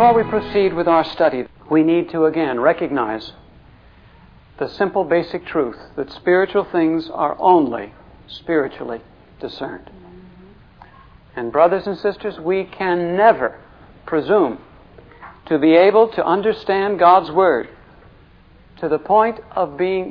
before we proceed with our study, we need to again recognize the simple basic truth that spiritual things are only spiritually discerned. And brothers and sisters, we can never presume to be able to understand God's Word to the point of being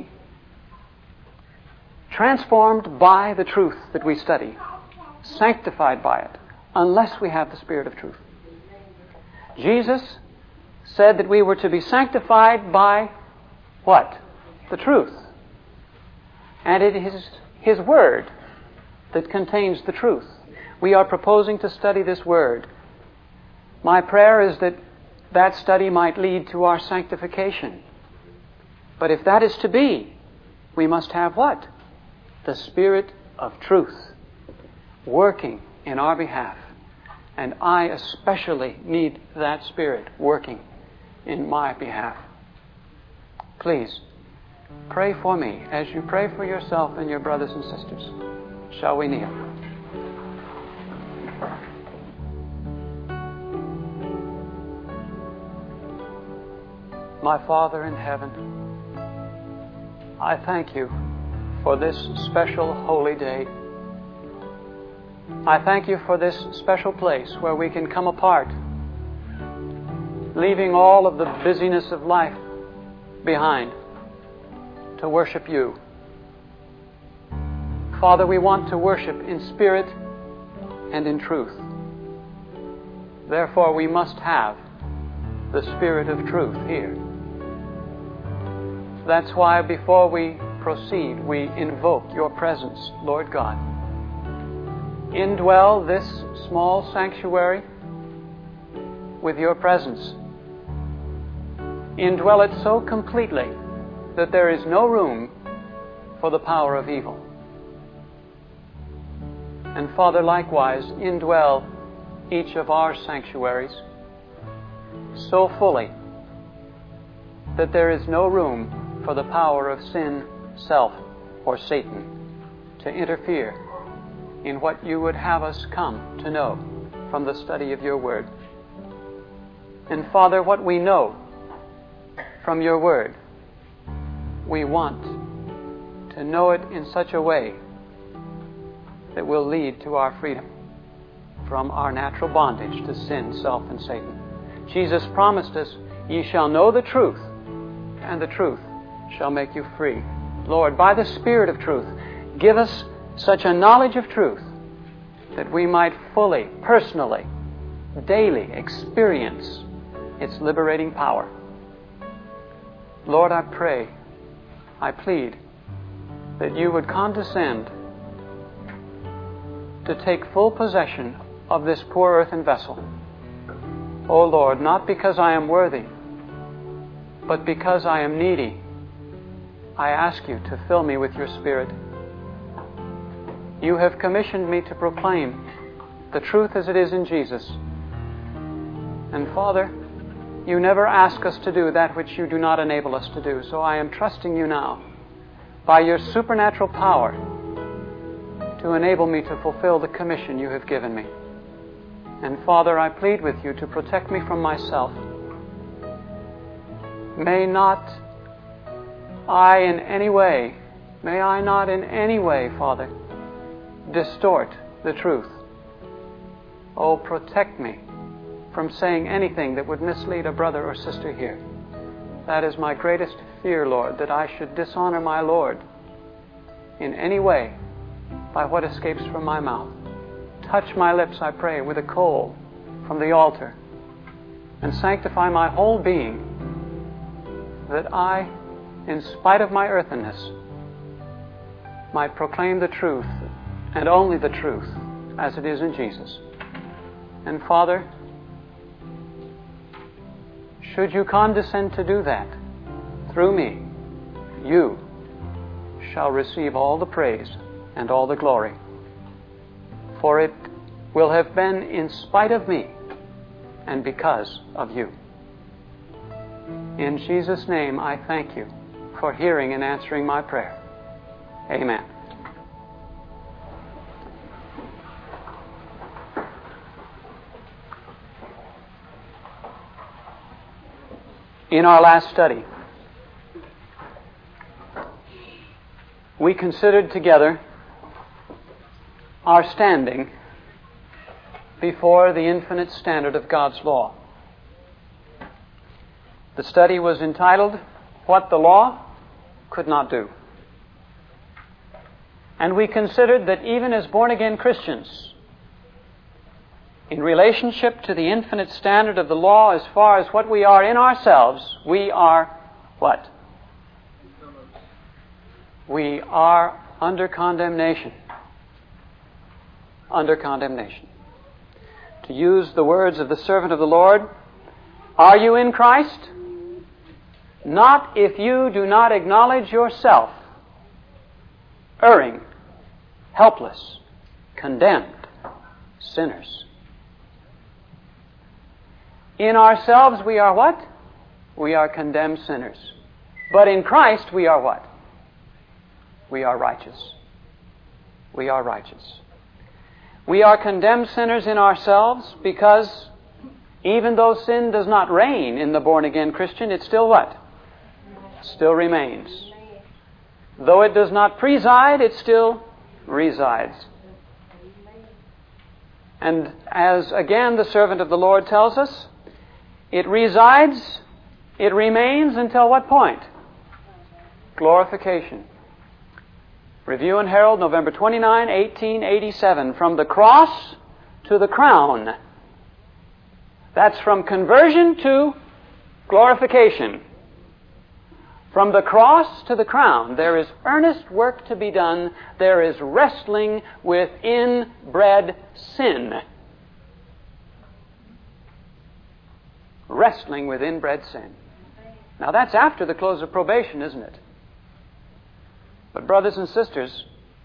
transformed by the truth that we study, sanctified by it, unless we have the Spirit of truth. Jesus said that we were to be sanctified by what? The truth. And it is His Word that contains the truth. We are proposing to study this Word. My prayer is that that study might lead to our sanctification. But if that is to be, we must have what? The Spirit of truth working in our behalf. And I especially need that Spirit working in my behalf. Please, pray for me as you pray for yourself and your brothers and sisters. Shall we kneel? My Father in heaven, I thank you for this special holy day. I thank you for this special place where we can come apart, leaving all of the busyness of life behind to worship you. Father, we want to worship in spirit and in truth. Therefore, we must have the Spirit of truth here. That's why before we proceed, we invoke your presence, Lord God. Indwell this small sanctuary with your presence. Indwell it so completely that there is no room for the power of evil. And Father, likewise, indwell each of our sanctuaries so fully that there is no room for the power of sin, self, or Satan to interfere in what you would have us come to know from the study of your Word. And Father, what we know from your Word, we want to know it in such a way that will lead to our freedom from our natural bondage to sin, self, and Satan. Jesus promised us, ye shall know the truth, and the truth shall make you free. Lord, by the Spirit of truth, give us such a knowledge of truth that we might fully, personally, daily experience its liberating power. Lord, I pray, I plead that you would condescend to take full possession of this poor earthen vessel. O Lord, not because I am worthy, but because I am needy, I ask you to fill me with your Spirit. You have commissioned me to proclaim the truth as it is in Jesus. And Father, you never ask us to do that which you do not enable us to do. So I am trusting you now, by your supernatural power, to enable me to fulfill the commission you have given me. And Father, I plead with you to protect me from myself. May I not in any way, Father, distort the truth. Oh, protect me from saying anything that would mislead a brother or sister here. That is my greatest fear, Lord, that I should dishonor my Lord in any way by what escapes from my mouth. Touch my lips, I pray, with a coal from the altar, and sanctify my whole being, that I, in spite of my earthenness, might proclaim the truth, and only the truth, as it is in Jesus. And Father, should you condescend to do that through me, you shall receive all the praise and all the glory. For it will have been in spite of me and because of you. In Jesus' name, I thank you for hearing and answering my prayer. Amen. In our last study, we considered together our standing before the infinite standard of God's law. The study was entitled, What the Law Could Not Do. And we considered that even as born-again Christians, in relationship to the infinite standard of the law, as far as what we are in ourselves, we are what? We are under condemnation. Under condemnation. To use the words of the servant of the Lord, are you in Christ? Not if you do not acknowledge yourself erring, helpless, condemned, sinners. In ourselves we are what? We are condemned sinners. But in Christ we are what? We are righteous. We are righteous. We are condemned sinners in ourselves because even though sin does not reign in the born-again Christian, it still what? Still remains. Though it does not preside, it still resides. And as again the servant of the Lord tells us, it resides, it remains until what point? Glorification. Review and Herald, November 29, 1887. From the cross to the crown. That's from conversion to glorification. From the cross to the crown, there is earnest work to be done. There is wrestling with inbred sin. Wrestling with inbred sin. Now that's after the close of probation, isn't it? But brothers and sisters,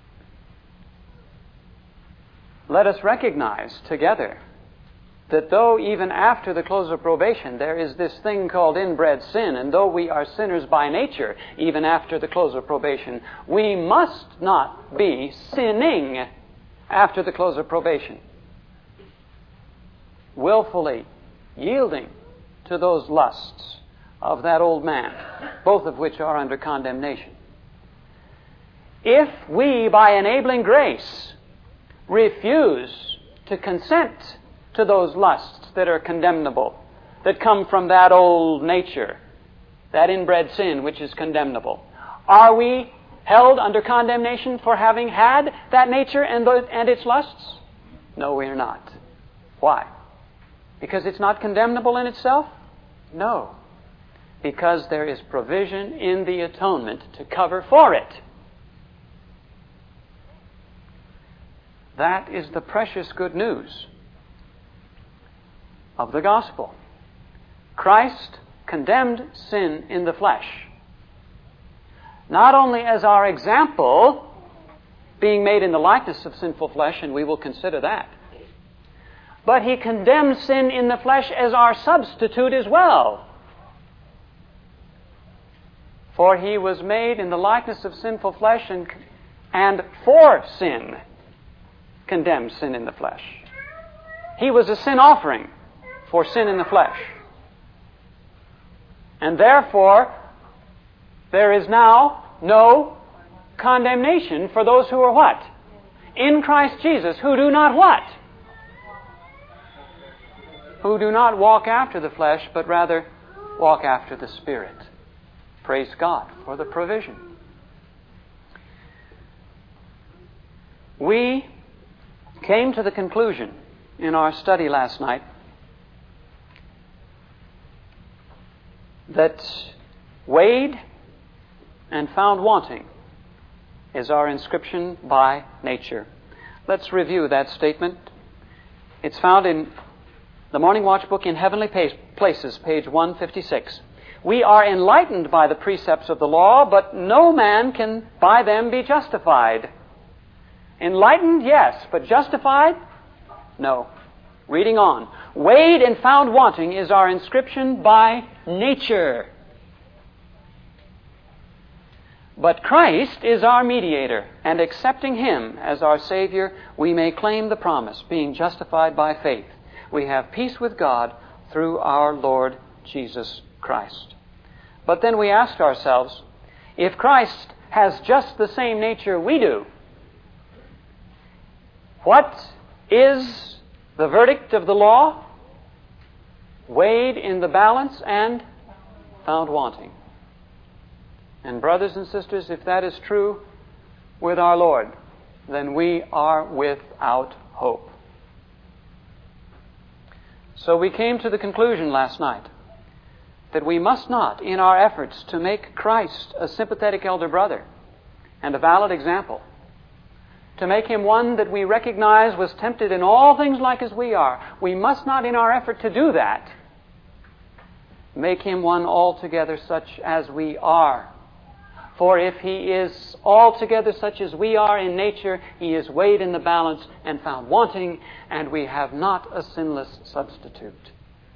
let us recognize together that though even after the close of probation there is this thing called inbred sin, and though we are sinners by nature even after the close of probation, we must not be sinning after the close of probation. Willfully yielding to those lusts of that old man, both of which are under condemnation. If we, by enabling grace, refuse to consent to those lusts that are condemnable, that come from that old nature, that inbred sin which is condemnable, are we held under condemnation for having had that nature and its lusts? No, we are not. Why? Because it's not condemnable in itself? No. Because there is provision in the atonement to cover for it. That is the precious good news of the gospel. Christ condemned sin in the flesh, not only as our example, being made in the likeness of sinful flesh, and we will consider that, but He condemned sin in the flesh as our substitute as well. For He was made in the likeness of sinful flesh, and for sin condemned sin in the flesh. He was a sin offering for sin in the flesh. And therefore, there is now no condemnation for those who are what? In Christ Jesus, who do not what? Who do not walk after the flesh, but rather walk after the Spirit. Praise God for the provision. We came to the conclusion in our study last night that weighed and found wanting is our inscription by nature. Let's review that statement. It's found in the Morning Watch book in Heavenly Places, page 156. We are enlightened by the precepts of the law, but no man can by them be justified. Enlightened, yes, but justified? No. Reading on. Weighed and found wanting is our inscription by nature. But Christ is our mediator, and accepting Him as our Savior, we may claim the promise, being justified by faith. We have peace with God through our Lord Jesus Christ. But then we asked ourselves, if Christ has just the same nature we do, what is the verdict of the law? Weighed in the balance and found wanting. And brothers and sisters, if that is true with our Lord, then we are without hope. So we came to the conclusion last night that we must not, in our efforts to make Christ a sympathetic elder brother and a valid example, to make him one that we recognize was tempted in all things like as we are, we must not, in our effort to do that, make him one altogether such as we are. For if he is altogether such as we are in nature, he is weighed in the balance and found wanting, and we have not a sinless substitute.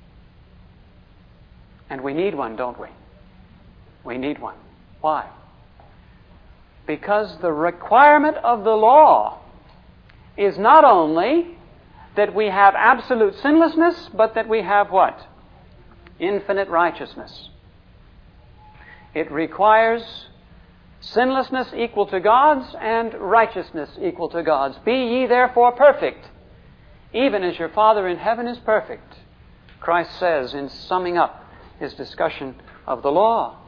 And we need one, don't we? We need one. Why? Because the requirement of the law is not only that we have absolute sinlessness, but that we have what? Infinite righteousness. It requires sinlessness equal to God's and righteousness equal to God's. Be ye therefore perfect, even as your Father in heaven is perfect, Christ says in summing up his discussion of the law.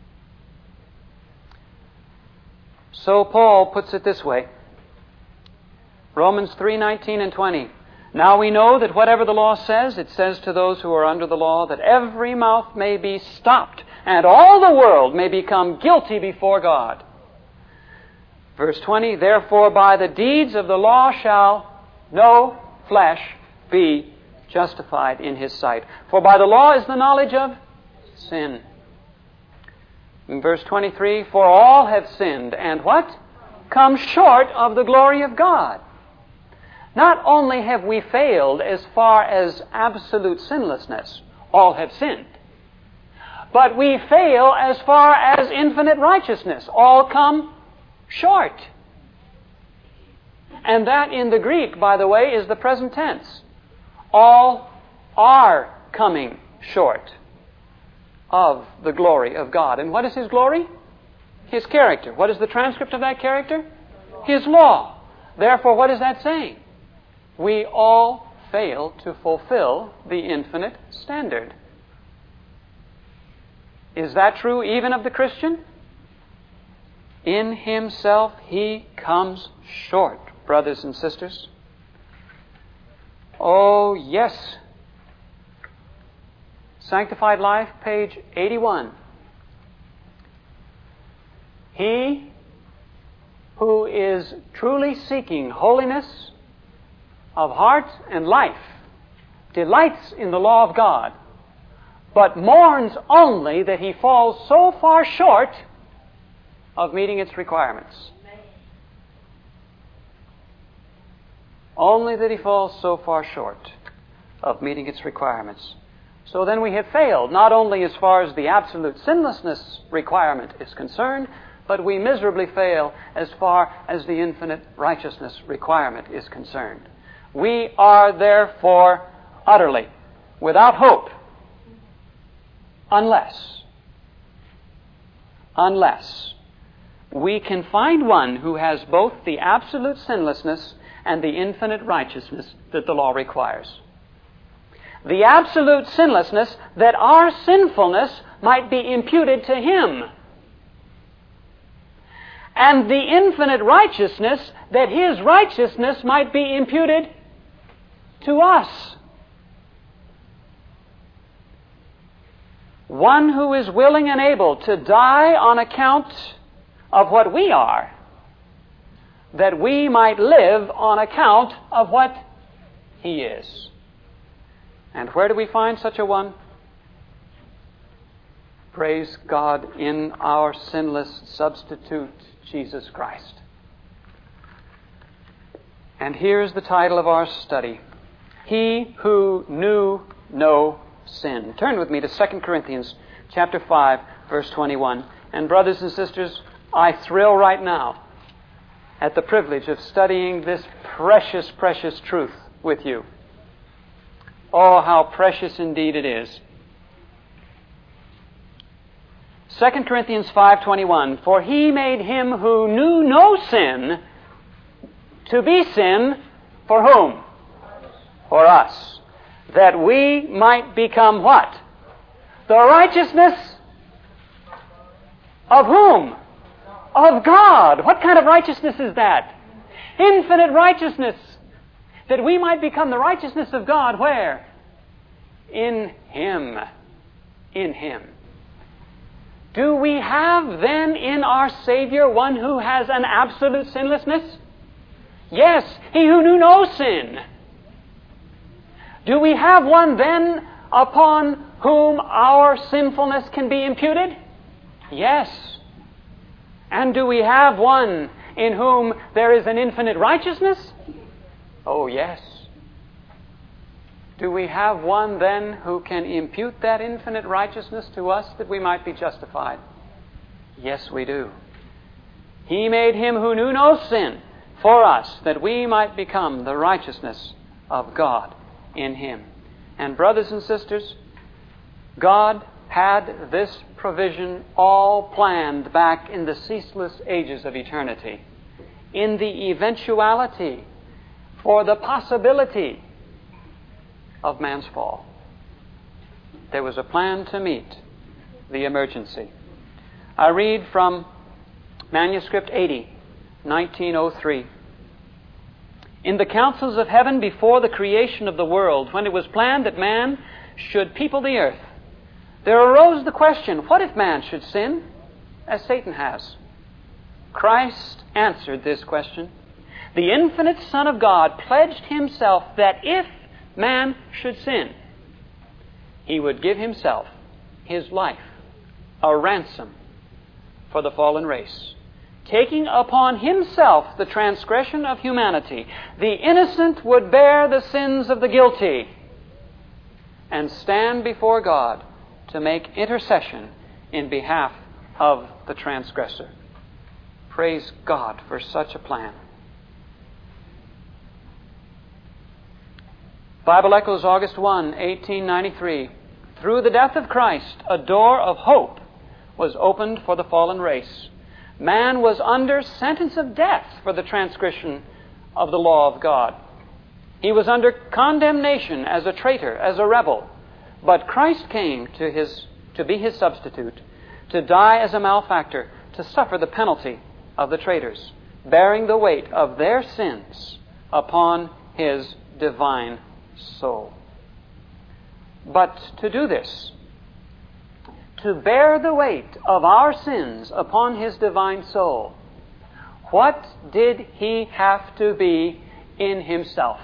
So Paul puts it this way, Romans 3:19 and 20. Now we know that whatever the law says, it says to those who are under the law, that every mouth may be stopped, and all the world may become guilty before God. Verse 20, therefore by the deeds of the law shall no flesh be justified in his sight. For by the law is the knowledge of sin. In verse 23, for all have sinned, and what? Come short of the glory of God. Not only have we failed as far as absolute sinlessness, all have sinned, but we fail as far as infinite righteousness. All come short. And that in the Greek, by the way, is the present tense. All are coming short of the glory of God. And what is His glory? His character. What is the transcript of that character? His law. Therefore, what is that saying? We all fail to fulfill the infinite standard. Is that true even of the Christian? In himself he comes short, brothers and sisters. Oh, yes. Sanctified Life, page 81. He who is truly seeking holiness of heart and life delights in the law of God, but mourns only that he falls so far short of meeting its requirements. Only that he falls so far short of meeting its requirements. So then we have failed, not only as far as the absolute sinlessness requirement is concerned, but we miserably fail as far as the infinite righteousness requirement is concerned. We are therefore utterly without hope unless we can find one who has both the absolute sinlessness and the infinite righteousness that the law requires. The absolute sinlessness that our sinfulness might be imputed to him, and the infinite righteousness that his righteousness might be imputed to us. One who is willing and able to die on account of what we are, that we might live on account of what he is. And where do we find such a one? Praise God, in our sinless substitute, Jesus Christ. And here's the title of our study: He who knew no sin. Turn with me to 2 Corinthians chapter 5, verse 21. And brothers and sisters, I thrill right now at the privilege of studying this precious, precious truth with you. Oh, how precious indeed it is. 2 Corinthians 5:21, for he made him who knew no sin to be sin for whom? For us. That we might become what? The righteousness of whom? Of God. What kind of righteousness is that? Infinite righteousness. That we might become the righteousness of God. Where? In Him. In Him. Do we have then in our Savior one who has an absolute sinlessness? Yes, He who knew no sin. Do we have one then upon whom our sinfulness can be imputed? Yes. And do we have one in whom there is an infinite righteousness? Oh, yes. Do we have one then who can impute that infinite righteousness to us that we might be justified? Yes, we do. He made Him who knew no sin for us, that we might become the righteousness of God in Him. And brothers and sisters, God had this provision all planned back in the ceaseless ages of eternity. In the eventuality, for the possibility of man's fall. There was a plan to meet the emergency. I read from Manuscript 80, 1903. In the councils of heaven before the creation of the world, when it was planned that man should people the earth, there arose the question, what if man should sin, as Satan has? Christ answered this question. The infinite Son of God pledged Himself that if man should sin, He would give Himself, His life, a ransom for the fallen race. Taking upon Himself the transgression of humanity, the innocent would bear the sins of the guilty and stand before God to make intercession in behalf of the transgressor. Praise God for such a plan. Bible Echoes, August 1, 1893. Through the death of Christ, a door of hope was opened for the fallen race. Man was under sentence of death for the transgression of the law of God. He was under condemnation as a traitor, as a rebel. But Christ came to be His substitute, to die as a malefactor, to suffer the penalty of the traitors, bearing the weight of their sins upon His divine soul. But to do this, to bear the weight of our sins upon His divine soul, what did He have to be in Himself?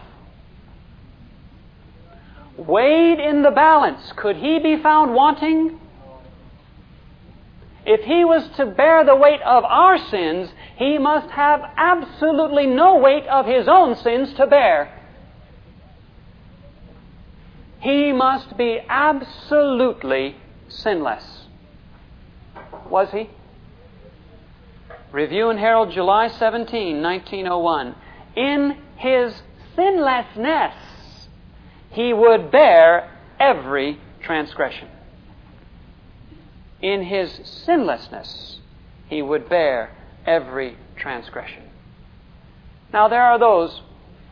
Weighed in the balance, could He be found wanting? If He was to bear the weight of our sins, He must have absolutely no weight of His own sins to bear. He must be absolutely sinless. Was He? Review and Herald, July 17, 1901. In His sinlessness, He would bear every transgression. In His sinlessness, He would bear every transgression. Now, there are those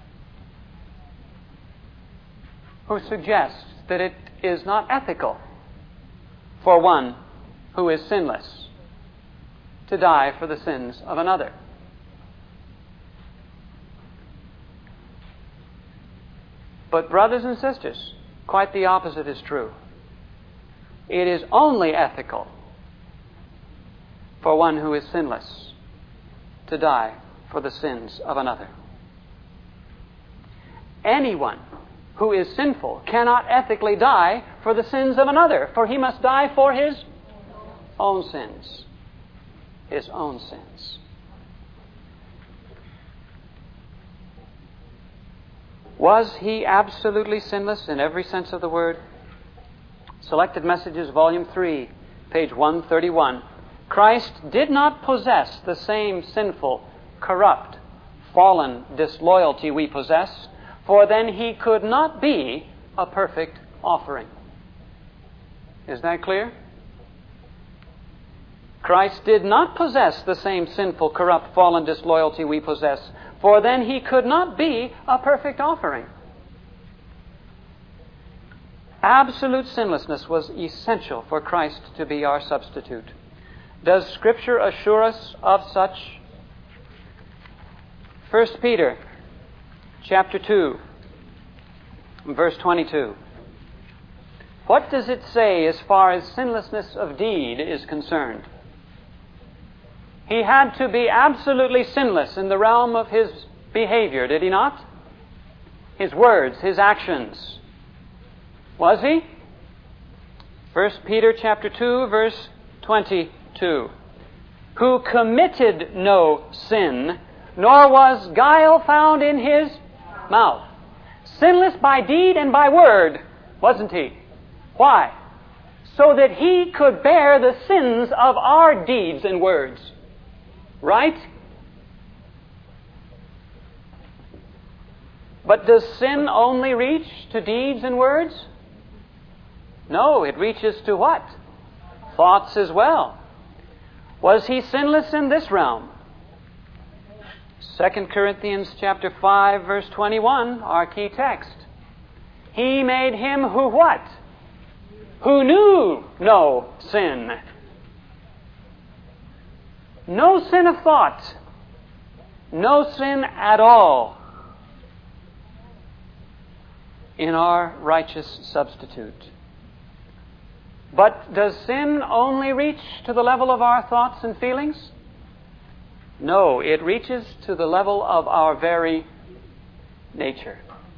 who suggest that it is not ethical for one who is sinless to die for the sins of another. But brothers and sisters, quite the opposite is true. It is only ethical for one who is sinless to die for the sins of another. Anyone who is sinful cannot ethically die for the sins of another, for he must die for his own sins. His own sins. Was He absolutely sinless in every sense of the word? Selected Messages, Volume 3, page 131. Christ did not possess the same sinful, corrupt, fallen disloyalty we possess, for then He could not be a perfect offering. Is that clear? Christ did not possess the same sinful, corrupt, fallen disloyalty we possess, for then he could not be a perfect offering. Absolute sinlessness was essential for Christ to be our substitute. Does Scripture assure us of such? 1 Peter chapter 2, verse 22. What does it say as far as sinlessness of deed is concerned? He had to be absolutely sinless in the realm of his behavior, did he not? His words, his actions. Was he? 1 Peter chapter 2, verse 22. Who committed no sin, nor was guile found in his mouth. Sinless by deed and by word, wasn't he? Why? So that he could bear the sins of our deeds and words. Right? But does sin only reach to deeds and words? No, it reaches to what? Thoughts as well. Was he sinless in this realm? 2 Corinthians chapter 5, verse 21, our key text. He made him who what? Who knew no sin. No sin of thought. No sin at all in our righteous substitute. But does sin only reach to the level of our thoughts and feelings? No, it reaches to the level of our very nature.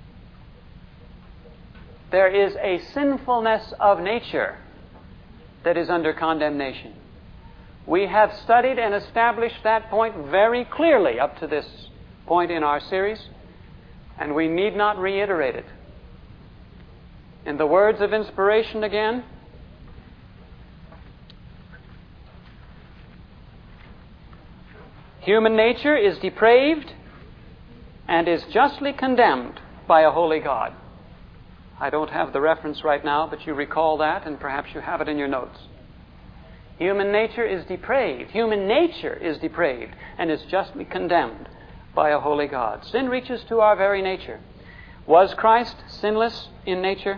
There is a sinfulness of nature that is under condemnation. We have studied and established that point very clearly up to this point in our series, and we need not reiterate it. In the words of inspiration again, human nature is depraved and is justly condemned by a holy God. I don't have the reference right now, but you recall that, and perhaps you have it in your notes. Human nature is depraved. Human nature is depraved and is justly condemned by a holy God. Sin reaches to our very nature. Was Christ sinless in nature?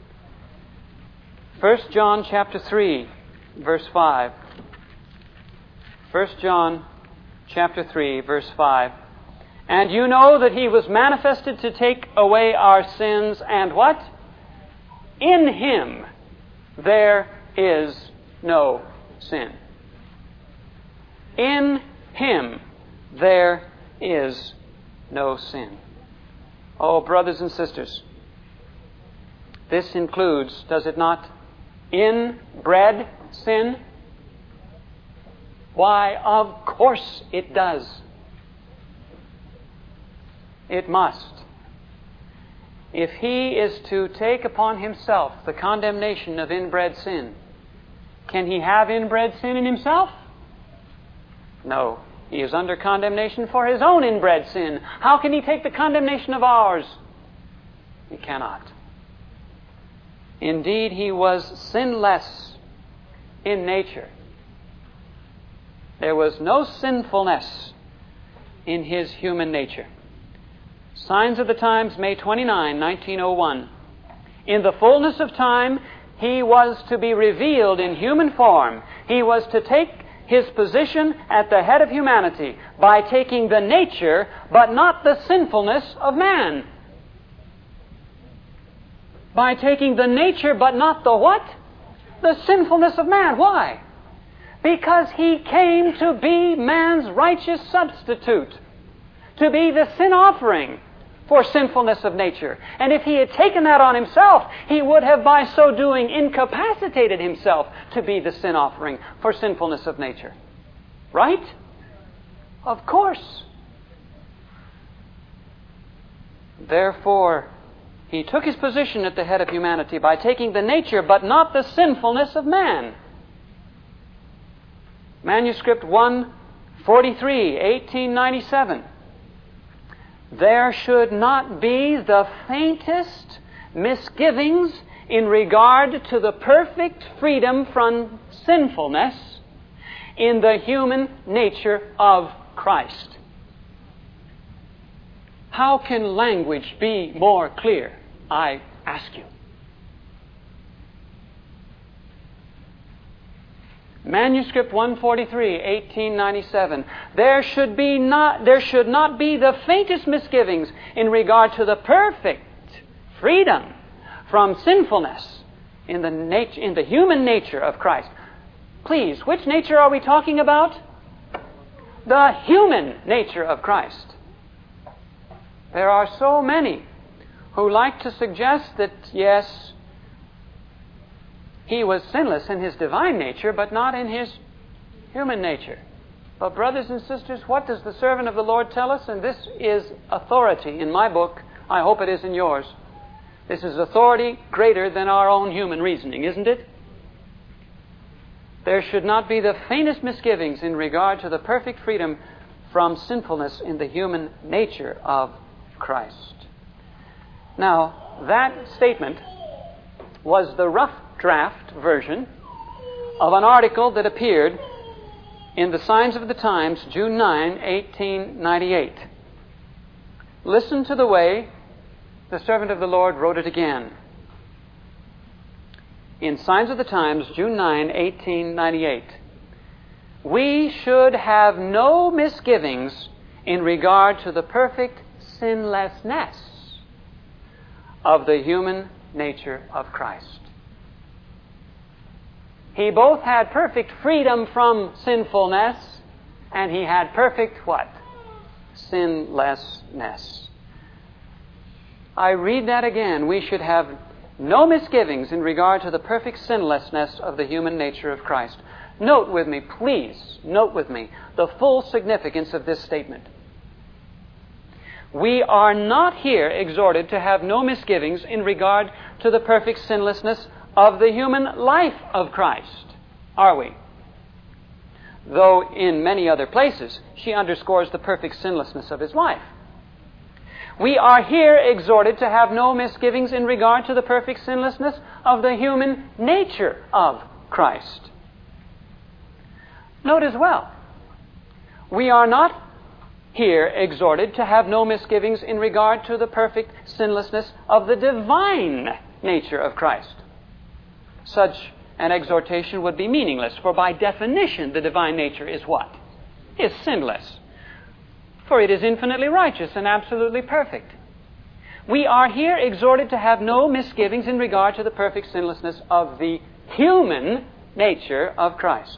1 John chapter 3, verse 5. 1 John chapter 3, verse 5. And you know that he was manifested to take away our sins, and what? In him there is no sin. In him there is no sin. Oh, brothers and sisters, this includes, does it not, inbred sin? Why, of course it does. It must. If he is to take upon himself the condemnation of inbred sin, can he have inbred sin in himself? No. He is under condemnation for his own inbred sin. How can he take the condemnation of ours? He cannot. Indeed, he was sinless in nature. There was no sinfulness in his human nature. Signs of the Times, May 29, 1901. In the fullness of time, he was to be revealed in human form. He was to take his position at the head of humanity by taking the nature, but not the sinfulness of man. By taking the nature, but not the what? The sinfulness of man. Why? Because he came to be man's righteous substitute, to be the sin offering for sinfulness of nature. And if he had taken that on himself, he would have by so doing incapacitated himself to be the sin offering for sinfulness of nature. Right? Of course. Therefore, he took his position at the head of humanity by taking the nature but not the sinfulness of man. Manuscript 143, 1897. There should not be the faintest misgivings in regard to the perfect freedom from sinfulness in the human nature of Christ. How can language be more clear, I ask you? Manuscript 143, 1897. There should not be the faintest misgivings in regard to the perfect freedom from sinfulness in the human nature of Christ. Please, which nature are we talking about? The human nature of Christ. There are so many who like to suggest that, yes, He was sinless in His divine nature, but not in His human nature. But brothers and sisters, what does the servant of the Lord tell us? And this is authority in my book. I hope it is in yours. This is authority greater than our own human reasoning, isn't it? There should not be the faintest misgivings in regard to the perfect freedom from sinfulness in the human nature of Christ. Now, that statement was the rough draft version of an article that appeared in the Signs of the Times, June 9, 1898. Listen to the way the servant of the Lord wrote it again. In Signs of the Times, June 9, 1898. We should have no misgivings in regard to the perfect sinlessness of the human nature of Christ. He both had perfect freedom from sinfulness, and He had perfect what? Sinlessness. I read that again. We should have no misgivings in regard to the perfect sinlessness of the human nature of Christ. Note with me, please, note with me the full significance of this statement. We are not here exhorted to have no misgivings in regard to the perfect sinlessness of the human life of Christ, are we? Though in many other places she underscores the perfect sinlessness of His life. We are here exhorted to have no misgivings in regard to the perfect sinlessness of the human nature of Christ. Note as well, we are not here exhorted to have no misgivings in regard to the perfect sinlessness of the divine nature of Christ. Such an exhortation would be meaningless, for by definition the divine nature is what? Is sinless. For it is infinitely righteous and absolutely perfect. We are here exhorted to have no misgivings in regard to the perfect sinlessness of the human nature of Christ.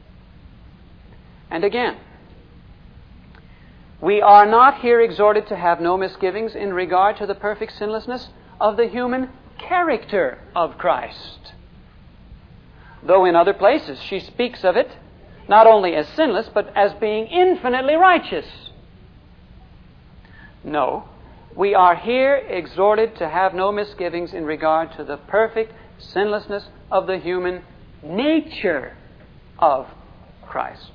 And again, we are not here exhorted to have no misgivings in regard to the perfect sinlessness of the human character of Christ. Though in other places she speaks of it not only as sinless, but as being infinitely righteous. No, we are here exhorted to have no misgivings in regard to the perfect sinlessness of the human nature of Christ.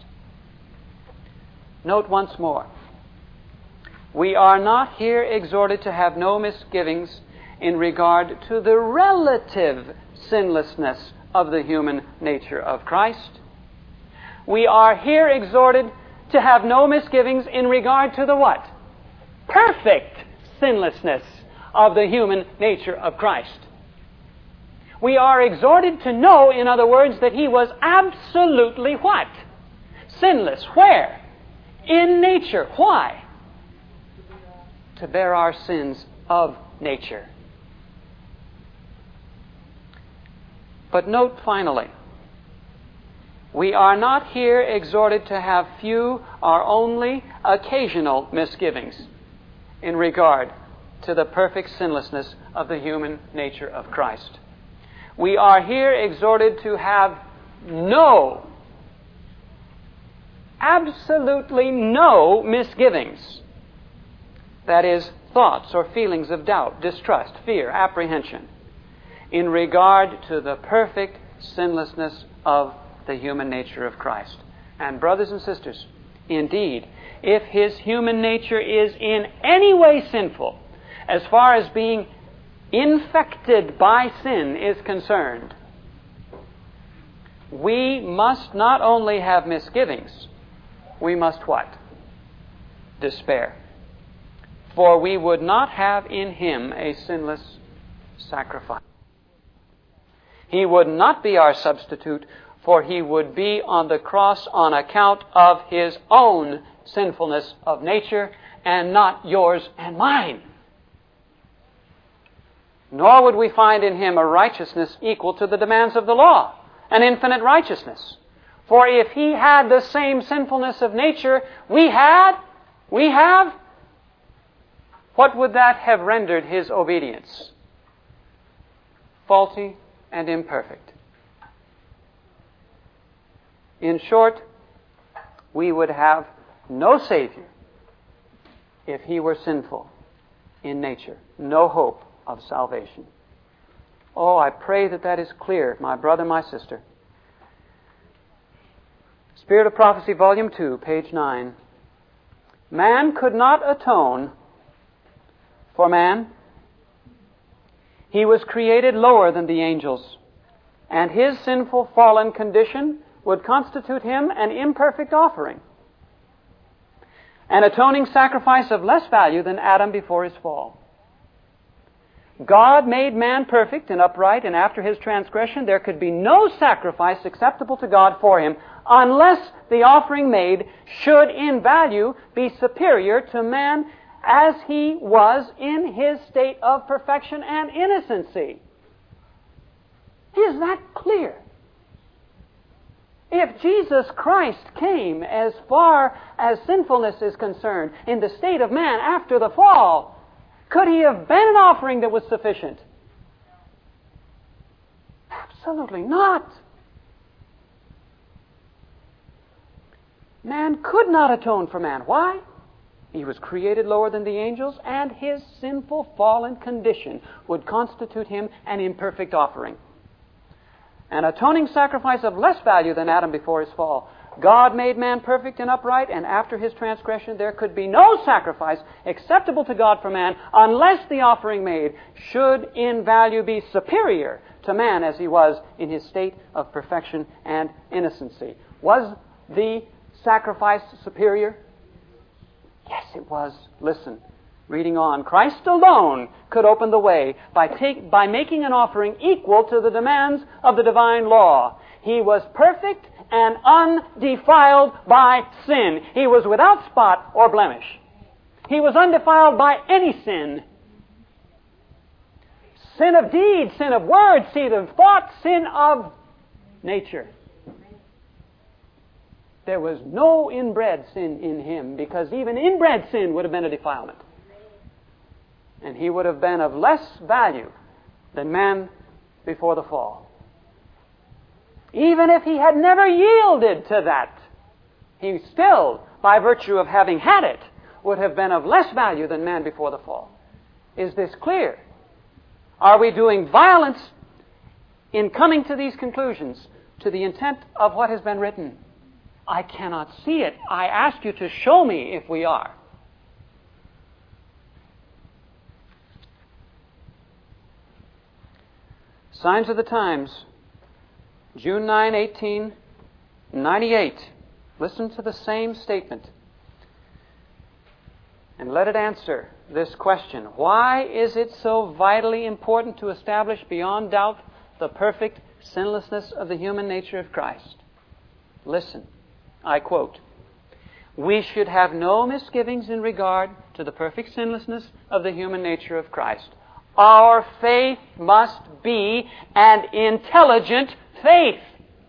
Note once more, we are not here exhorted to have no misgivings in regard to the relative sinlessness of the human nature of Christ. We are here exhorted to have no misgivings in regard to the what? Perfect sinlessness of the human nature of Christ. We are exhorted to know, in other words, that He was absolutely what? Sinless. Where? In nature. Why? To bear our sins of nature. But note finally, we are not here exhorted to have few or only occasional misgivings in regard to the perfect sinlessness of the human nature of Christ. We are here exhorted to have absolutely no misgivings. That is, thoughts or feelings of doubt, distrust, fear, apprehension, in regard to the perfect sinlessness of the human nature of Christ. And brothers and sisters, indeed, if His human nature is in any way sinful, as far as being infected by sin is concerned, we must not only have misgivings, we must what? Despair. For we would not have in Him a sinless sacrifice. He would not be our substitute, for He would be on the cross on account of His own sinfulness of nature and not yours and mine. Nor would we find in Him a righteousness equal to the demands of the law, an infinite righteousness. For if He had the same sinfulness of nature we have, what would that have rendered His obedience? Faulty and imperfect. In short, we would have no Savior if He were sinful in nature. No hope of salvation. Oh, I pray that that is clear, my brother, my sister. Spirit of Prophecy, Volume 2, page 9. Man could not atone for man. He was created lower than the angels, and his sinful fallen condition would constitute him an imperfect offering, an atoning sacrifice of less value than Adam before his fall. God made man perfect and upright, and after his transgression there could be no sacrifice acceptable to God for him unless the offering made should in value be superior to man as he was in his state of perfection and innocency. Is that clear? If Jesus Christ came as far as sinfulness is concerned in the state of man after the fall, could He have been an offering that was sufficient? Absolutely not. Man could not atone for man. Why? He was created lower than the angels, and his sinful fallen condition would constitute him an imperfect offering. An atoning sacrifice of less value than Adam before his fall. God made man perfect and upright, and after his transgression there could be no sacrifice acceptable to God for man unless the offering made should in value be superior to man as he was in his state of perfection and innocency. Was the sacrifice superior? Yes, it was. Listen, reading on. Christ alone could open the way by making an offering equal to the demands of the divine law. He was perfect and undefiled by sin. He was without spot or blemish. He was undefiled by any sin. Sin of deed, sin of word, sin of thought, sin of nature. There was no inbred sin in Him, because even inbred sin would have been a defilement. And He would have been of less value than man before the fall. Even if He had never yielded to that, He still, by virtue of having had it, would have been of less value than man before the fall. Is this clear? Are we doing violence in coming to these conclusions to the intent of what has been written? I cannot see it. I ask you to show me if we are. Signs of the Times, June 9, 1898. Listen to the same statement and let it answer this question. Why is it so vitally important to establish beyond doubt the perfect sinlessness of the human nature of Christ? Listen, I quote, "We should have no misgivings in regard to the perfect sinlessness of the human nature of Christ. Our faith must be an intelligent faith,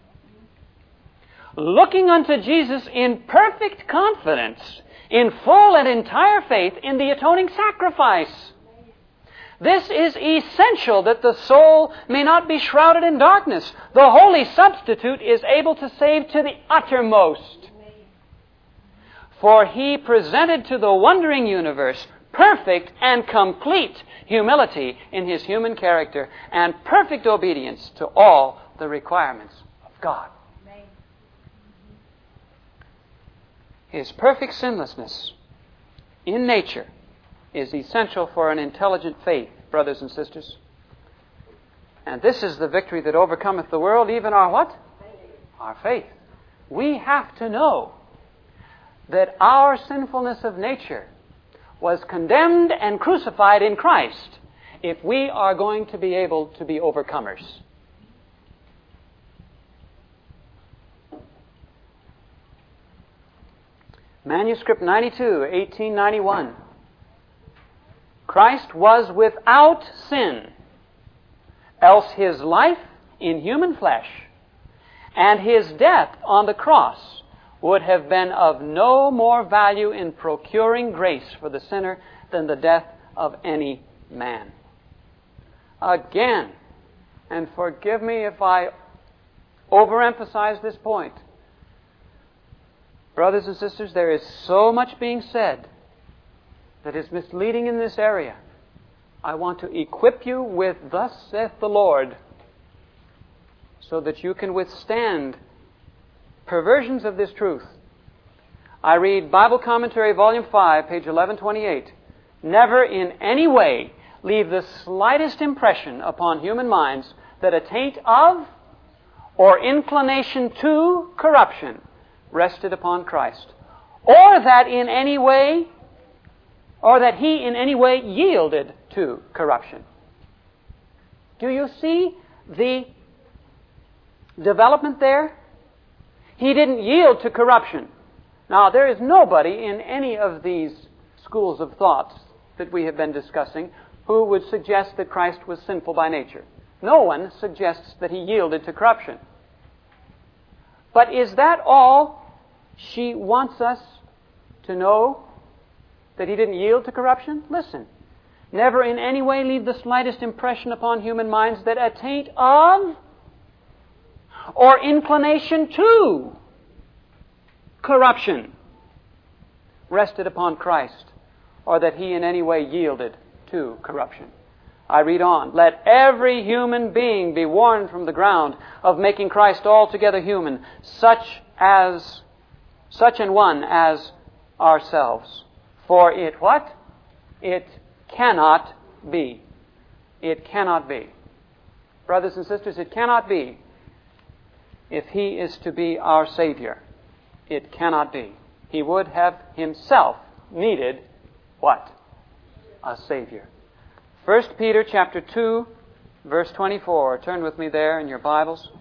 looking unto Jesus in perfect confidence, in full and entire faith in the atoning sacrifice. This is essential that the soul may not be shrouded in darkness. The holy substitute is able to save to the uttermost. For He presented to the wondering universe perfect and complete humility in His human character and perfect obedience to all the requirements of God." His perfect sinlessness in nature is essential for an intelligent faith, brothers and sisters. And this is the victory that overcometh the world, even our what? Our faith. We have to know that our sinfulness of nature was condemned and crucified in Christ if we are going to be able to be overcomers. Manuscript 92, 1891. Christ was without sin, else his life in human flesh and his death on the cross would have been of no more value in procuring grace for the sinner than the death of any man. Again, and forgive me if I overemphasize this point, brothers and sisters, there is so much being said that is misleading in this area. I want to equip you with "Thus saith the Lord" so that you can withstand perversions of this truth. I read Bible Commentary, Volume 5, page 1128. Never in any way leave the slightest impression upon human minds that a taint of or inclination to corruption rested upon Christ, or that he in any way yielded to corruption. Do you see the development there? He didn't yield to corruption. Now, there is nobody in any of these schools of thought that we have been discussing who would suggest that Christ was sinful by nature. No one suggests that he yielded to corruption. But is that all she wants us to know, that he didn't yield to corruption? Listen. Never in any way leave the slightest impression upon human minds that a taint of or inclination to corruption rested upon Christ, or that he in any way yielded to corruption. I read on. Let every human being be warned from the ground of making Christ altogether human, such an one as ourselves. For it what? It cannot be. It cannot be. Brothers and sisters, it cannot be if he is to be our Savior. It cannot be. He would have himself needed what? A Savior. 1 Peter chapter 2, verse 24. Turn with me there in your Bibles.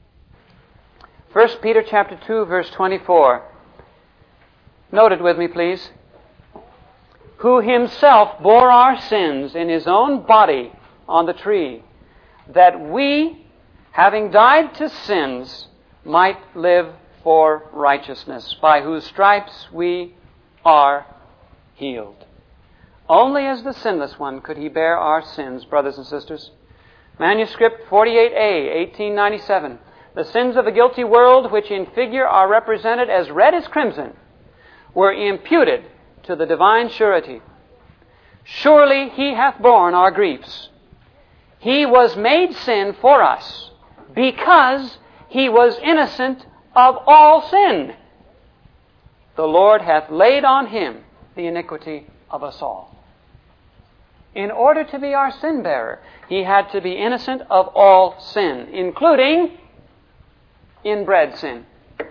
1 Peter chapter 2, verse 24. Note it with me, please. Who himself bore our sins in his own body on the tree, that we, having died to sins, might live for righteousness, by whose stripes we are healed. Only as the sinless one could he bear our sins, brothers and sisters. Manuscript 48A, 1897. The sins of the guilty world, which in figure are represented as red as crimson, were imputed to the divine surety. Surely he hath borne our griefs. He was made sin for us, because he was innocent of all sin. The Lord hath laid on him the iniquity of us all. In order to be our sin bearer, he had to be innocent of all sin, including inbred sin.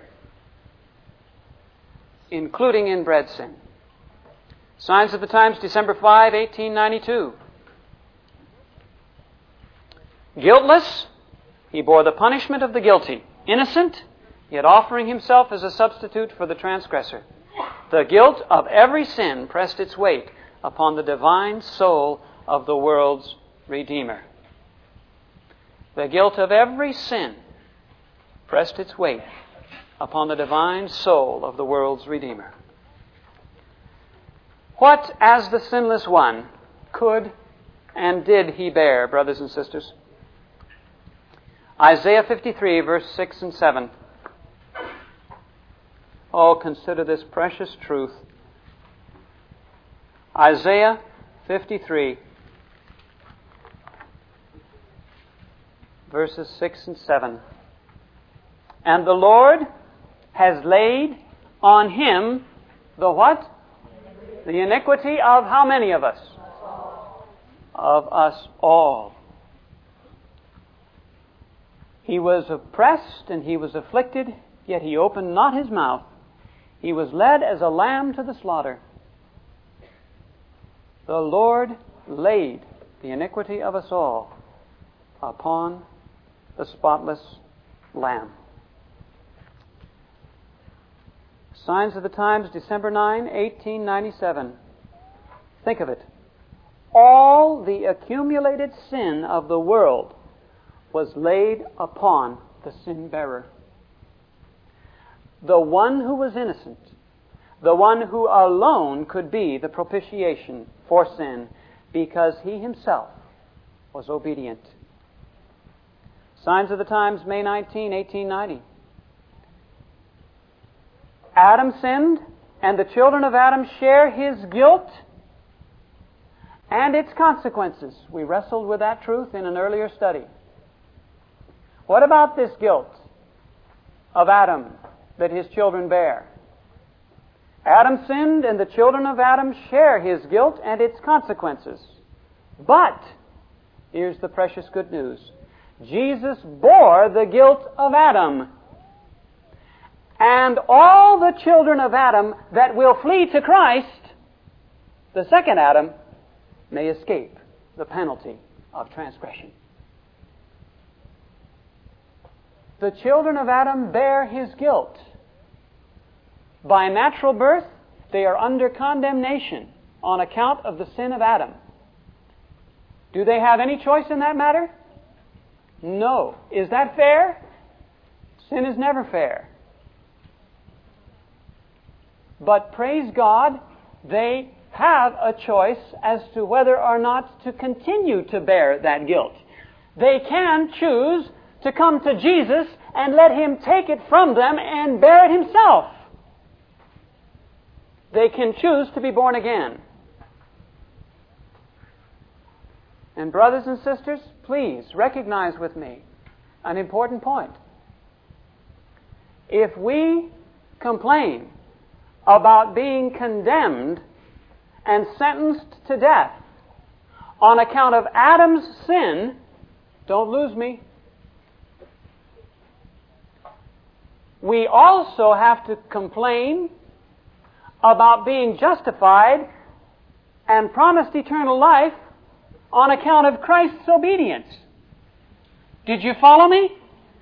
Including inbred sin. Signs of the Times, December 5, 1892. Guiltless, he bore the punishment of the guilty. Innocent, yet offering himself as a substitute for the transgressor. The guilt of every sin pressed its weight upon the divine soul of the world's Redeemer. The guilt of every sin pressed its weight upon the divine soul of the world's Redeemer. What, as the sinless one, could and did he bear, brothers and sisters? Isaiah 53, verse 6 and 7. Oh, consider this precious truth. Isaiah 53, verses 6 and 7. And the Lord has laid on him the what? The iniquity of how many of us? Of us all. He was oppressed and he was afflicted, yet he opened not his mouth. He was led as a lamb to the slaughter. The Lord laid the iniquity of us all upon the spotless Lamb. Signs of the Times, December 9, 1897. Think of it. All the accumulated sin of the world was laid upon the sin-bearer. The one who was innocent, the one who alone could be the propitiation for sin, because he himself was obedient. Signs of the Times, May 19, 1890. Adam sinned, and the children of Adam share his guilt and its consequences. We wrestled with that truth in an earlier study. What about this guilt of Adam that his children bear? Adam sinned, and the children of Adam share his guilt and its consequences. But, here's the precious good news. Jesus bore the guilt of Adam. And all the children of Adam that will flee to Christ, the second Adam, may escape the penalty of transgression. The children of Adam bear his guilt. By natural birth, they are under condemnation on account of the sin of Adam. Do they have any choice in that matter? No. Is that fair? Sin is never fair. But praise God, they have a choice as to whether or not to continue to bear that guilt. They can choose to come to Jesus and let Him take it from them and bear it Himself. They can choose to be born again. And brothers and sisters, please recognize with me an important point. If we complain about being condemned and sentenced to death on account of Adam's sin, don't lose me. We also have to complain about being justified and promised eternal life on account of Christ's obedience. Did you follow me?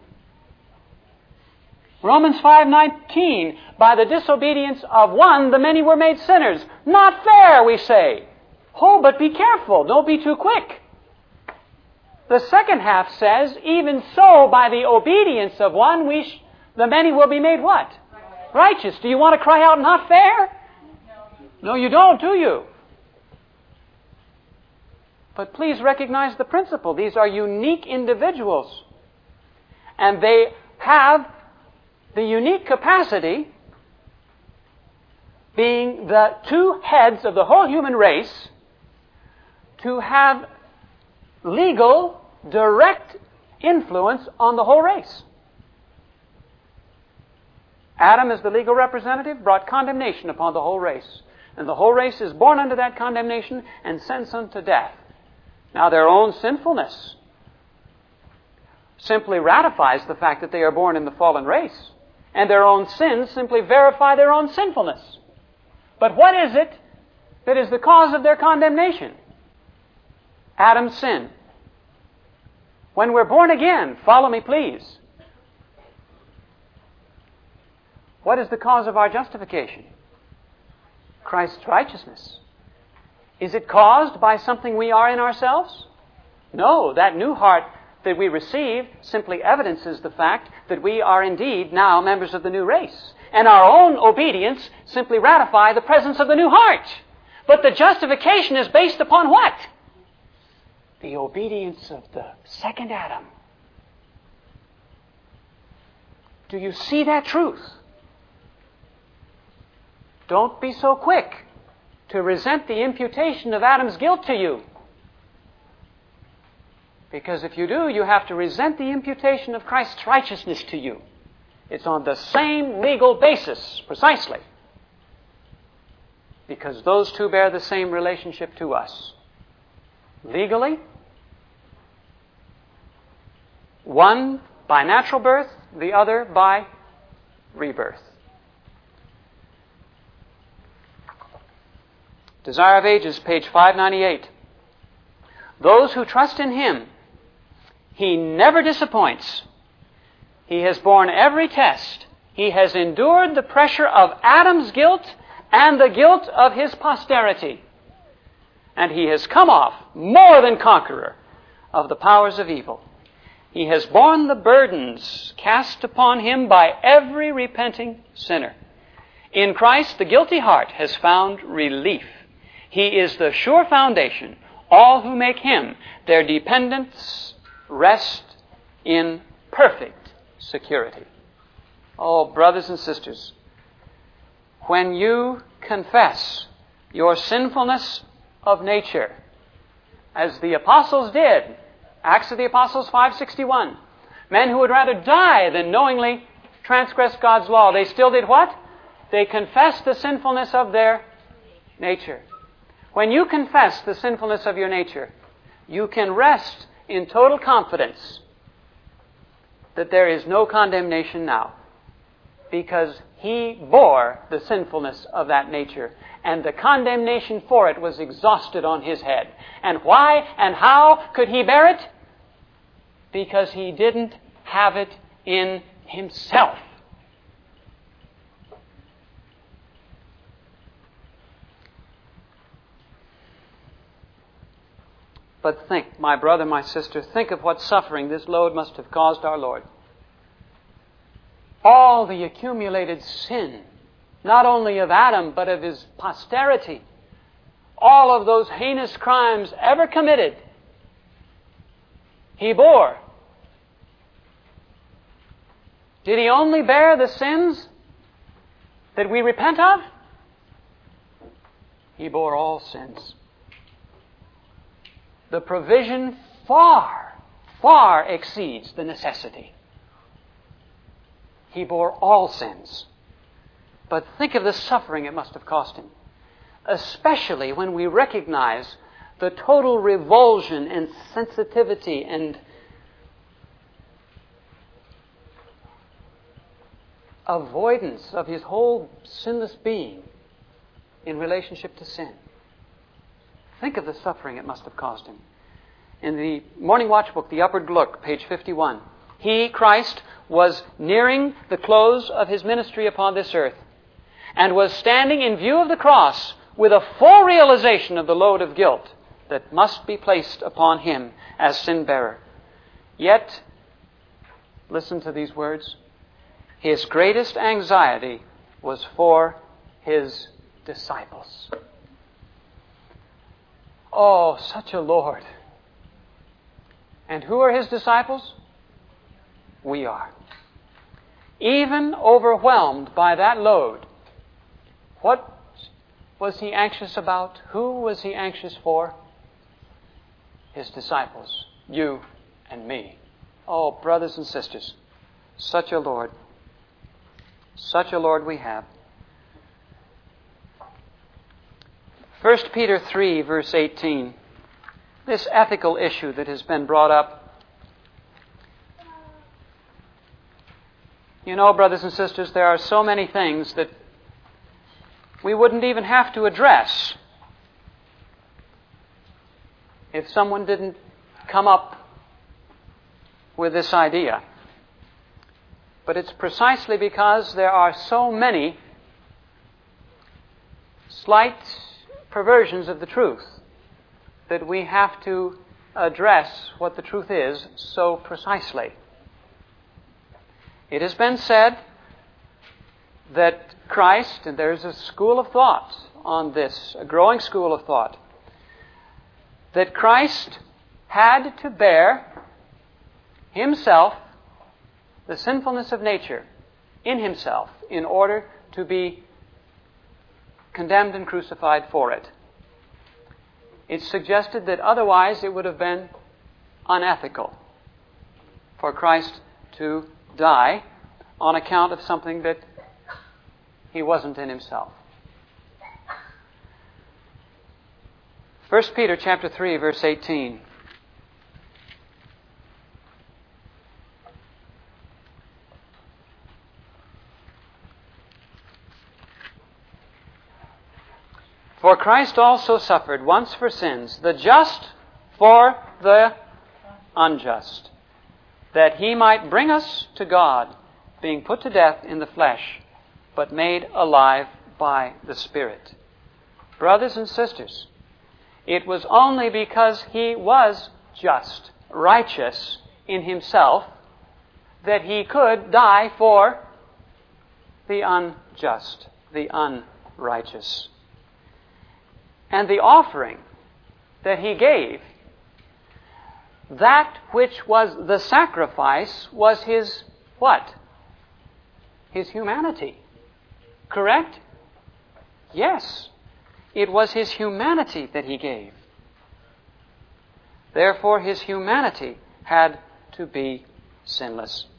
Romans 5:19, by the disobedience of one, the many were made sinners. Not fair, we say. Oh, but be careful. Don't be too quick. The second half says, even so, by the obedience of one, the many will be made what? Righteous. Do you want to cry out, not fair? No, you don't, do you? But please recognize the principle. These are unique individuals. And they have the unique capacity, being the two heads of the whole human race, to have legal, direct influence on the whole race. Adam, as the legal representative, brought condemnation upon the whole race. And the whole race is born under that condemnation and sentenced unto death. Now, their own sinfulness simply ratifies the fact that they are born in the fallen race. And their own sins simply verify their own sinfulness. But what is it that is the cause of their condemnation? Adam's sin. When we're born again, follow me please. What is the cause of our justification? Christ's righteousness. Is it caused by something we are in ourselves? No, that new heart that we receive simply evidences the fact that we are indeed now members of the new race. And our own obedience simply ratify the presence of the new heart. But the justification is based upon what? The obedience of the second Adam. Do you see that truth? Don't be so quick to resent the imputation of Adam's guilt to you. Because if you do, you have to resent the imputation of Christ's righteousness to you. It's on the same legal basis, precisely. Because those two bear the same relationship to us. Legally, one by natural birth, the other by rebirth. Desire of Ages, page 598. Those who trust in Him, He never disappoints. He has borne every test. He has endured the pressure of Adam's guilt and the guilt of his posterity. And He has come off more than conqueror of the powers of evil. He has borne the burdens cast upon Him by every repenting sinner. In Christ, the guilty heart has found relief. He is the sure foundation. All who make Him their dependence rest in perfect security. Oh, brothers and sisters, when you confess your sinfulness of nature, as the apostles did, Acts of the Apostles 5:61, men who would rather die than knowingly transgress God's law, they still did what? They confessed the sinfulness of their nature. When you confess the sinfulness of your nature, you can rest in total confidence that there is no condemnation now, because He bore the sinfulness of that nature, and the condemnation for it was exhausted on His head. And why and how could He bear it? Because He didn't have it in Himself. But think, my brother, my sister, think of what suffering this load must have caused our Lord. All the accumulated sin, not only of Adam, but of his posterity. All of those heinous crimes ever committed, He bore. Did He only bear the sins that we repent of? He bore all sins. The provision far, far exceeds the necessity. He bore all sins. But think of the suffering it must have cost Him, especially when we recognize the total revulsion and sensitivity and avoidance of His whole sinless being in relationship to sin. Think of the suffering it must have caused Him. In the Morning Watch book, The Upward Look, page 51, He, Christ, was nearing the close of His ministry upon this earth and was standing in view of the cross with a full realization of the load of guilt that must be placed upon Him as sin-bearer. Yet, listen to these words, His greatest anxiety was for His disciples. Oh, such a Lord. And who are His disciples? We are. Even overwhelmed by that load, what was He anxious about? Who was He anxious for? His disciples, you and me. Oh, brothers and sisters, such a Lord. Such a Lord we have. 1 Peter 3, verse 18. This ethical issue that has been brought up. You know, brothers and sisters, there are so many things that we wouldn't even have to address if someone didn't come up with this idea. But it's precisely because there are so many slight perversions of the truth that we have to address what the truth is so precisely. It has been said that Christ, and there's a school of thought on this, a growing school of thought, that Christ had to bear Himself the sinfulness of nature in Himself in order to be condemned and crucified for it. It's suggested that otherwise it would have been unethical for Christ to die on account of something that He wasn't in Himself. 1 Peter chapter 3, verse 18. For Christ also suffered once for sins, the just for the unjust, that he might bring us to God, being put to death in the flesh, but made alive by the Spirit. Brothers and sisters, it was only because he was just, righteous in himself, that he could die for the unjust, the unrighteous. And the offering that he gave, that which was the sacrifice, was his what? His humanity. Correct? Yes. It was his humanity that he gave. Therefore, his humanity had to be sinless.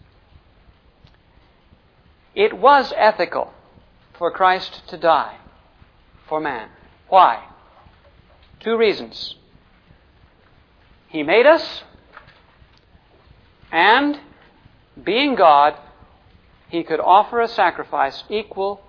It was ethical for Christ to die for man. Why? 2 reasons. He made us, and being God, he could offer a sacrifice equal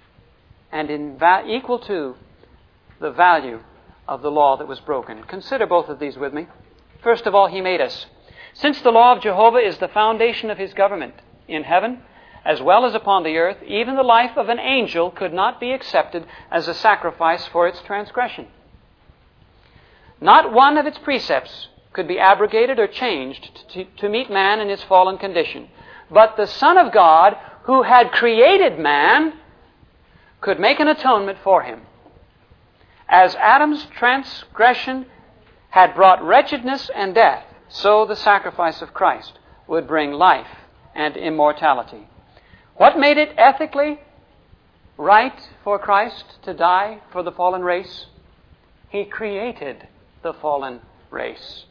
to the value of the law that was broken. Consider both of these with me. First of all, he made us. Since the law of Jehovah is the foundation of his government in heaven, as well as upon the earth, even the life of an angel could not be accepted as a sacrifice for its transgression. Not one of its precepts could be abrogated or changed to meet man in his fallen condition. But the Son of God, who had created man, could make an atonement for him. As Adam's transgression had brought wretchedness and death, so the sacrifice of Christ would bring life and immortality. What made it ethically right for Christ to die for the fallen race? He created the fallen race.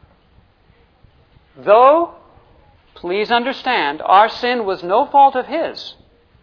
Though, please understand, our sin was no fault of his,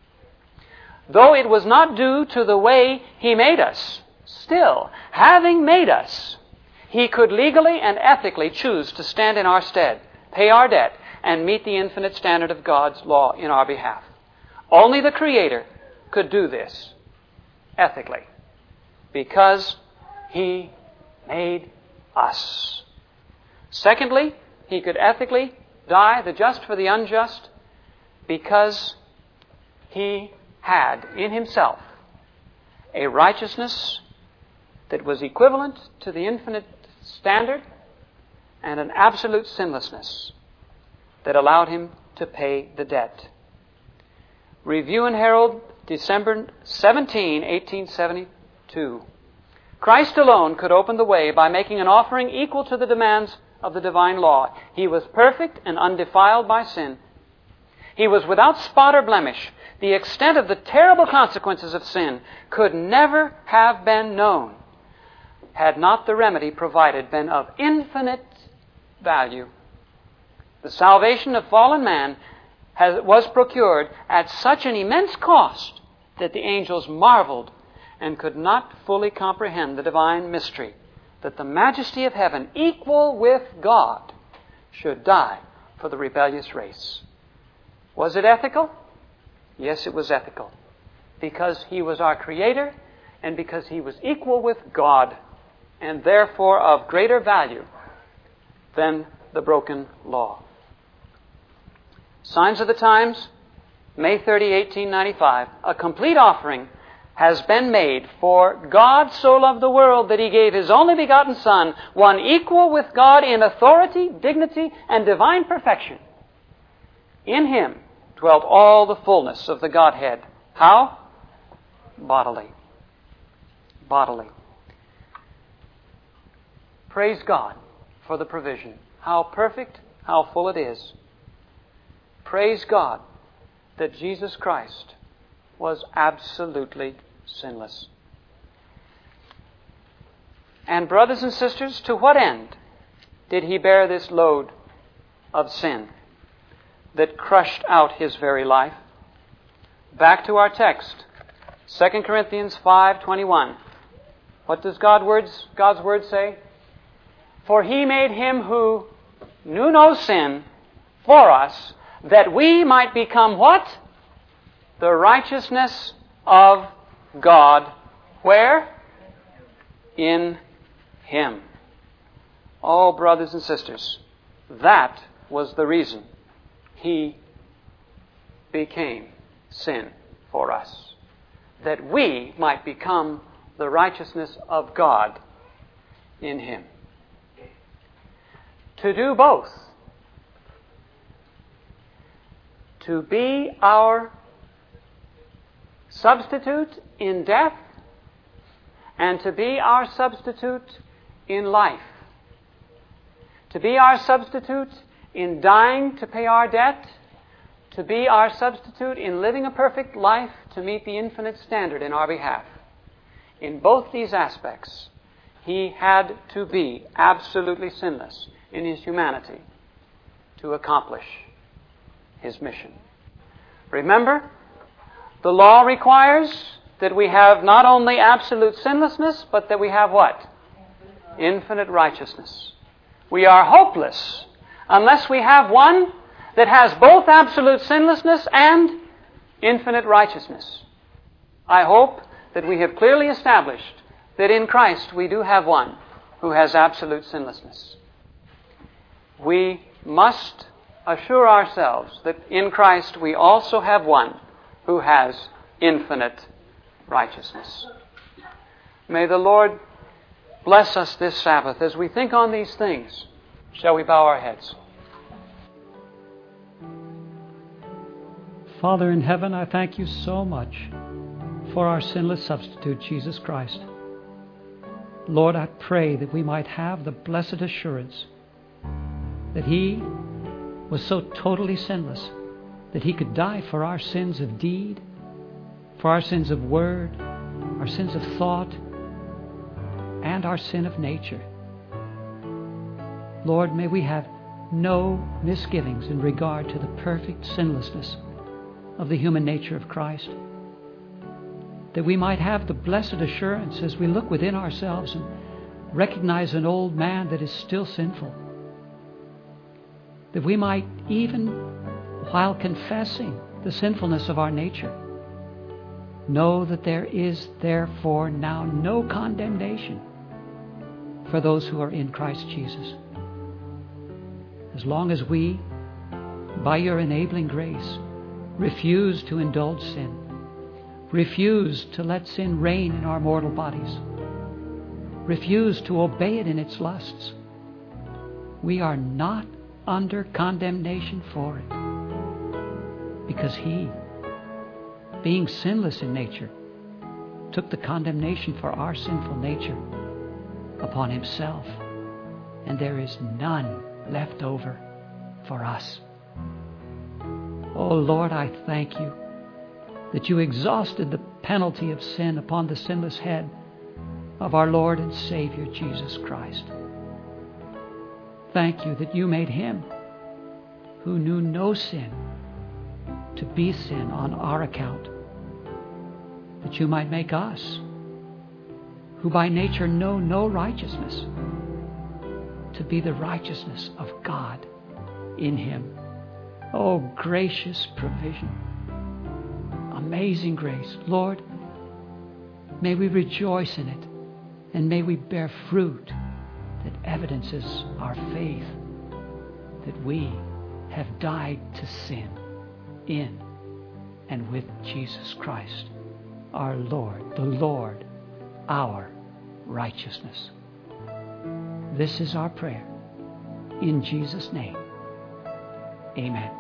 though it was not due to the way he made us, still, having made us, he could legally and ethically choose to stand in our stead, pay our debt, and meet the infinite standard of God's law in our behalf. Only the Creator could do this ethically, because he made us. Secondly, he could ethically die, the just for the unjust, because he had in himself a righteousness that was equivalent to the infinite standard and an absolute sinlessness that allowed him to pay the debt. Review and Herald, December 17, 1872. Christ alone could open the way by making an offering equal to the demands of the divine law. He was perfect and undefiled by sin. He was without spot or blemish. The extent of the terrible consequences of sin could never have been known had not the remedy provided been of infinite value. The salvation of fallen man was procured at such an immense cost that the angels marveled and could not fully comprehend the divine mystery, that the majesty of heaven, equal with God, should die for the rebellious race. Was it ethical? Yes, it was ethical, because he was our Creator and because he was equal with God, and therefore of greater value than the broken law. Signs of the Times, May 30, 1895. A complete offering has been made, for God so loved the world that he gave his only begotten Son, one equal with God in authority, dignity, and divine perfection. In him dwelt all the fullness of the Godhead. How? Bodily. Bodily. Praise God for the provision. How perfect, how full it is. Praise God that Jesus Christ was absolutely sinless. And brothers and sisters, to what end did he bear this load of sin that crushed out his very life? Back to our text, 2 Corinthians 5:21. What does God's word say? For he made him who knew no sin for us, that we might become what? The righteousness of God. Where? in Him. Oh, brothers and sisters, that was the reason He became sin for us, that we might become the righteousness of God in Him. To do both, to be our substitute in death and to be our substitute in life. To be our substitute in dying to pay our debt, to be our substitute in living a perfect life to meet the infinite standard in our behalf. In both these aspects, He had to be absolutely sinless in His humanity to accomplish His mission. Remember, the law requires that we have not only absolute sinlessness, but that we have what? Infinite righteousness. We are hopeless unless we have one that has both absolute sinlessness and infinite righteousness. I hope that we have clearly established that in Christ we do have one who has absolute sinlessness. We must assure ourselves that in Christ we also have one who has infinite righteousness. May the Lord bless us this Sabbath as we think on these things. Shall we bow our heads? Father in heaven, I thank you so much for our sinless substitute, Jesus Christ. Lord, I pray that we might have the blessed assurance that He was so totally sinless that He could die for our sins of deed, for our sins of word, our sins of thought, and our sin of nature. Lord, may we have no misgivings in regard to the perfect sinlessness of the human nature of Christ, that we might have the blessed assurance as we look within ourselves and recognize an old man that is still sinful, that we might, even while confessing the sinfulness of our nature, know that there is therefore now no condemnation for those who are in Christ Jesus. As long as we, by your enabling grace, refuse to indulge sin, refuse to let sin reign in our mortal bodies, refuse to obey it in its lusts, we are not under condemnation for it, because He, being sinless in nature, took the condemnation for our sinful nature upon Himself, and there is none left over for us. Oh Lord, I thank you that you exhausted the penalty of sin upon the sinless head of our Lord and Savior Jesus Christ. Thank you that you made Him who knew no sin to be sin on our account, that you might make us, who by nature know no righteousness, to be the righteousness of God in Him. Oh, gracious provision. Amazing grace. Lord, may we rejoice in it, and may we bear fruit that evidences our faith, that we have died to sin in and with Jesus Christ, our Lord, the Lord, our righteousness. This is our prayer. In Jesus' name, amen.